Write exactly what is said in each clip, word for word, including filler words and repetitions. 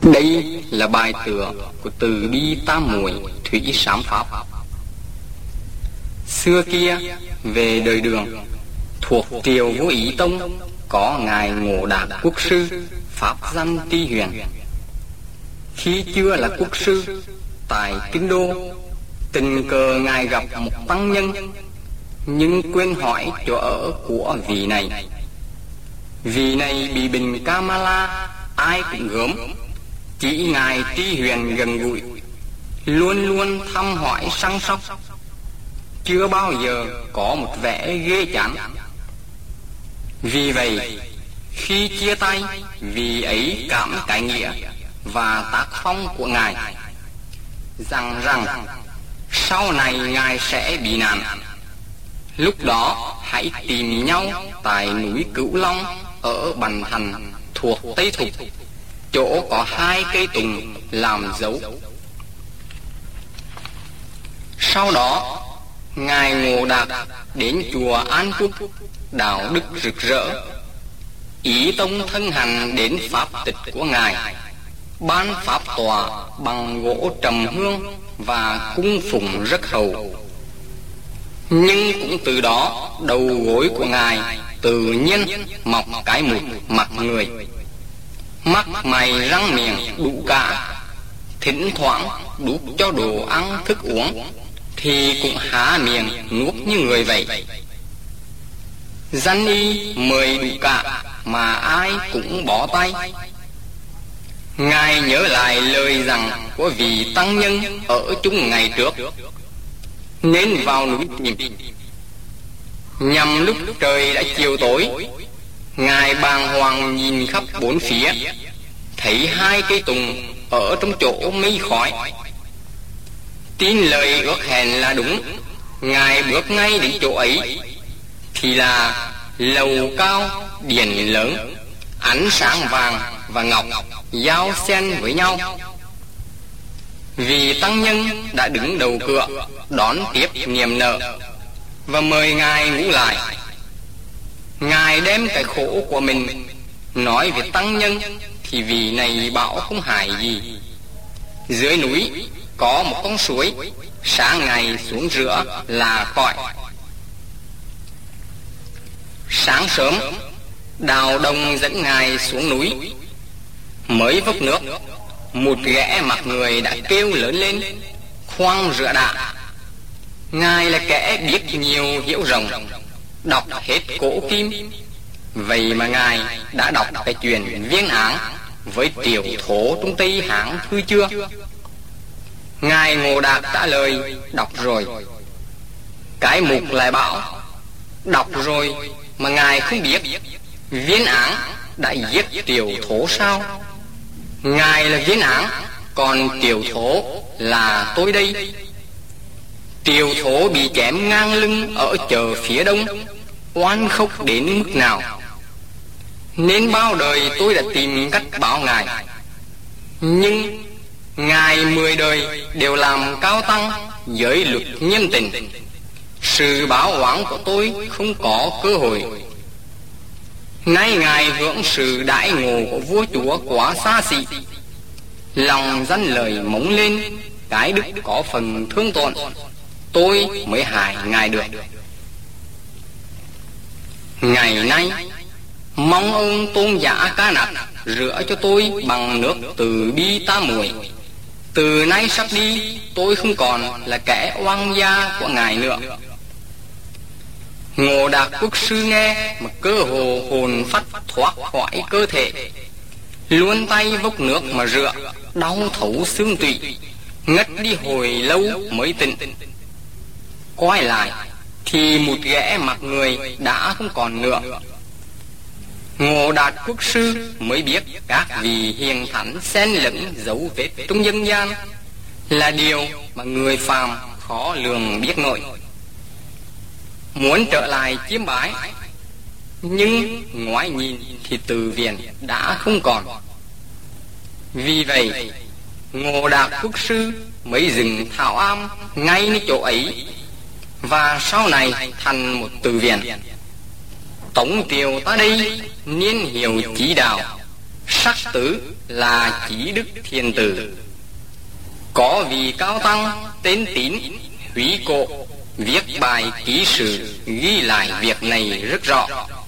Đây là bài tựa của Từ Bi Tam Muội Thủy Sám Pháp. Xưa kia về đời Đường, thuộc triều Vô Ý Tông, có ngài Ngộ Đạt Quốc sư, pháp danh Tri Huyền. Khi chưa là quốc sư, tại Kinh Đô, tình cờ ngài gặp một tăng nhân, nhưng quên hỏi chỗ ở của vị này. Vị này bị bệnh Kamala, ai cũng gớm, chỉ ngài Tri Huyền gần gũi, luôn luôn thăm hỏi săn sóc, chưa bao giờ có một vẻ ghê chán. Vì vậy, khi chia tay, vị ấy cảm cái nghĩa và tác phong của ngài, rằng rằng sau này ngài sẽ bị nạn. Lúc đó hãy tìm nhau tại núi Cửu Long ở Bành Thành thuộc Tây Thục, chỗ có hai cây tùng làm dấu. Sau đó ngài Ngộ Đạt đến chùa An Quốc, đạo đức rực rỡ. Ý Tông thân hành đến pháp tịch của ngài, ban pháp tòa bằng gỗ trầm hương và cung phụng rất hậu. Nhưng cũng từ đó đầu gối của ngài tự nhiên mọc cái mụt mặt người, mắt mày răng miệng đủ cả, thỉnh thoảng đút cho đồ ăn thức uống thì cũng há miệng nuốt như người vậy. Danh y mời đủ cả mà ai cũng bỏ tay. Ngài nhớ lại lời rằng của vị tăng nhân ở chung ngày trước, nên vào núi tìm. Nhằm lúc trời đã chiều tối, ngài bàng hoàng nhìn khắp bốn phía, thấy hai cây tùng ở trong chỗ mây khói. Tin lời ước hẹn là đúng, ngài bước ngay đến chỗ ấy, thì là lầu cao điện lớn, ánh sáng vàng và ngọc giao xen với nhau. Vì tăng nhân đã đứng đầu cửa đón tiếp niềm nở và mời ngài ngủ lại. Ngài đem cái khổ của mình nói với tăng nhân, thì vị này bảo không hại gì. Dưới núi có một con suối, sáng ngày xuống rửa là cõi. Sáng sớm Đào Đồng dẫn ngài xuống núi. Mới vốc nước, một ghẻ mặt người đã kêu lớn lên, khoan rửa đã. Ngài là kẻ biết nhiều hiểu rộng, đọc hết cổ kim. Vậy mà ngài đã đọc cái chuyện Viên Áng với Triều Thố trong Tây Hán thư chưa? Ngài Ngộ Đạt trả lời đọc rồi. Cái mục lại bảo đọc rồi mà ngài không biết Viên Áng đã giết Triều Thố sao? Ngài là Viên Áng, còn Triều Thố là tôi đây. Triều Thố bị chém ngang lưng ở chợ phía đông, oan khóc đến mức nào, nên bao đời tôi đã tìm cách báo ngài. Nhưng ngài mười đời đều làm cao tăng giới luật nhân tình, sự báo oán của tôi không có cơ hội. Nay ngài hưởng sự đãi ngộ của vua chúa quá xa xỉ, lòng danh lời mống lên, cái đức có phần thương tổn, tôi mới hại ngài được. Ngày nay mong ông tôn giả Ca Nặc rửa cho tôi bằng nước Từ Bi Tam Muội. Từ nay sắp đi, tôi không còn là kẻ oan gia của ngài nữa. Ngộ Đạt Quốc sư nghe mà cơ hồ hồn phách thoát khỏi cơ thể, luôn tay vốc nước mà rửa, đau thấu xương tủy, ngất đi hồi lâu mới tỉnh. Quay lại thì một ghẻ mặt người đã không còn nữa. Ngộ Đạt Quốc sư mới biết các vị hiền thánh xen lẫn dấu vết trong dân gian là điều mà người phàm khó lường biết nổi. Muốn trở lại chiêm bái, nhưng ngoái nhìn thì Từ Viện đã không còn. Vì vậy Ngộ Đạt Quốc sư mới dừng thảo am ngay nơi chỗ ấy, và sau này thành một Từ Viện. Tống triều ta đây niên hiệu chỉ đạo, sắc tứ là chí đức thiền tử. Có vị cao tăng tên Tín húy cổ viết bài ký sự ghi lại việc này rất rõ.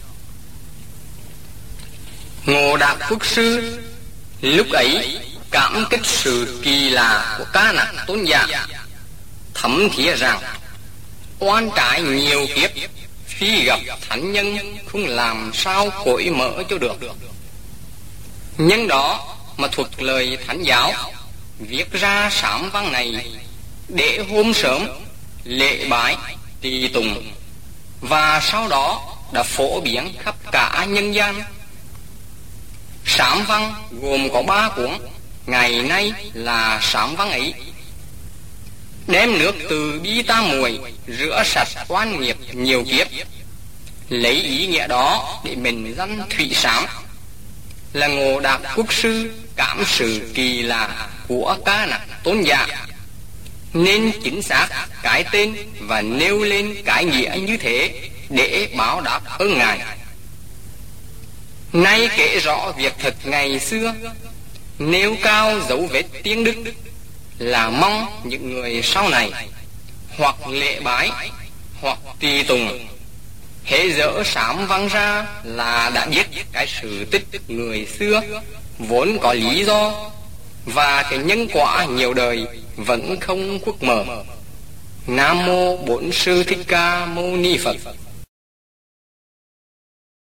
Ngô Đạt Quốc Sư lúc ấy cảm kích sự kỳ lạ của Ca Nặc Tôn giả, thấm thía rằng oan trái nhiều kiếp khi gặp thánh nhân không làm sao cởi mở cho được. Nhân đó mà thuật lời thánh giáo viết ra sám văn này để hôm sớm lễ bái tỳ tùng, và sau đó đã phổ biến khắp cả nhân gian. Sám văn gồm có ba cuốn, ngày nay là sám văn ấy. Đem nước từ bi tam muội rửa sạch oan nghiệp nhiều kiếp, lấy ý nghĩa đó để mình danh thủy sám, là Ngô Đạt Quốc Sư cảm sự kỳ lạ của Ca Nặc Tôn giả, nên chính xác cái tên và nêu lên cái nghĩa như thế để báo đáp ơn Ngài. Nay kể rõ việc thật ngày xưa, nêu cao dấu vết tiên đức, là mong những người sau này hoặc lễ bái hoặc tùy tùng hễ dỡ sám văn ra là đã biết cái sự tích người xưa vốn có lý do, và cái nhân quả nhiều đời vẫn không khuất mở. Nam mô Bổn Sư Thích Ca Mâu Ni Phật.